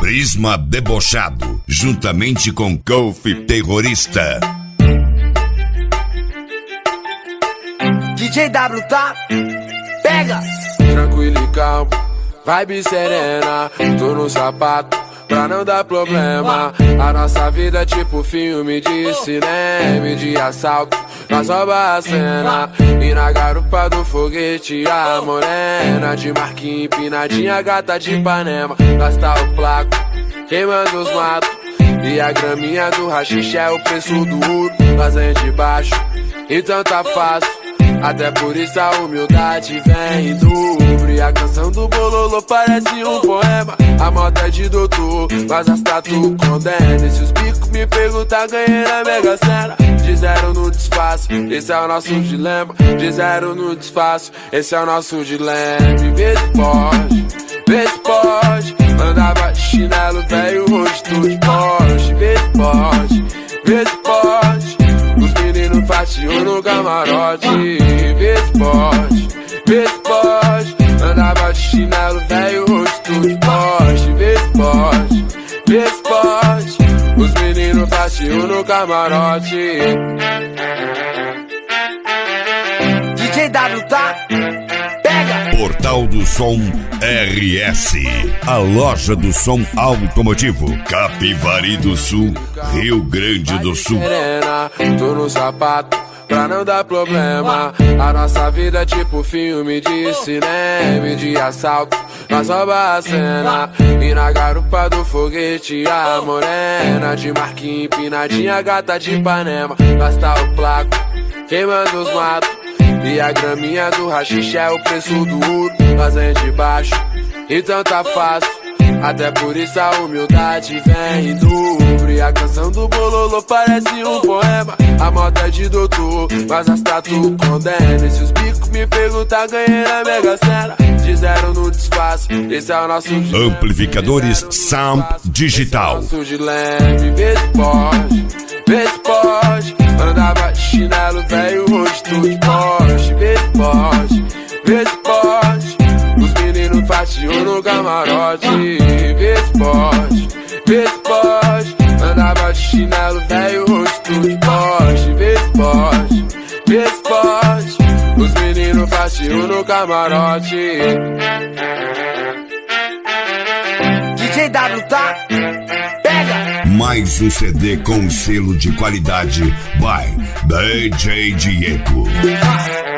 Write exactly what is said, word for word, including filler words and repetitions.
Prisma Debochado, juntamente com Golf Terrorista. D J W, tá? Pega! Tranquilo e calmo, vibe serena, tô no sapato pra não dar problema. A nossa vida é tipo filme de cinema, de assalto, nós rouba a cena. E na garupa do foguete a morena, de marquinha empinadinha, gata de Ipanema. Nós tá o placo, queimando os matos, e a graminha do rachixe é o preço do ouro. Nós é de baixo, então tá fácil, até por isso a humildade vem em dobro. E a canção do bololô parece um poema. A moto é de doutor, mas as tatu condena. E se os bicos me perguntar, ganhei na Mega Sena. De zero no desfaço, esse é o nosso dilema. De zero no desfaço, esse é o nosso dilema. E vê se pode, vê se pode, andava de chinelo velho, hoje tô de Porsche. Vê se pode, vê se pode, os meninos fatiam no camarote. Vê se pode, vê se pode, andava de chinelo velho, hoje tô de Porsche. Vê se pode, vê se pode, os meninos fatiam no camarote. D J W, tá? Pega! Portal do Som R S, a loja do som automotivo, Capivari do Sul, Rio Grande do Sul. Serena, tô no sapato pra não dar problema. A nossa vida é tipo filme de cinema, de assalto, nós rouba a cena. E na garupa do foguete a morena, de marquinha empinadinha, gata de Ipanema. Nós tá o placo, queimando os matos, e a graminha do rachixe é o preço do ouro. Nós é de baixo, então tá fácil, até por isso a humildade vem em dobro. E a canção do bololô parece um poema. A moto é de doutor, mas as tatu condena. E se os bicos me perguntar, ganhei na Mega Sena. De zero no desfaço, esse é o nosso dilema. Amplificadores Sound Digital. Esse é o nosso dilema. Vê se pode, vê se pode, andava de chinelo velho, hoje tô de Porsche. Vê se pode, vê se pode, os meninos fatiam no camarote. Vê se pode, vê se pode, andava de chinelo velho, hoje tô de Porsche. Vê se pode, vê se pode, os meninos fatiam no camarote. D J W, tá? Pega! Mais um C D com selo de qualidade by D J Diego.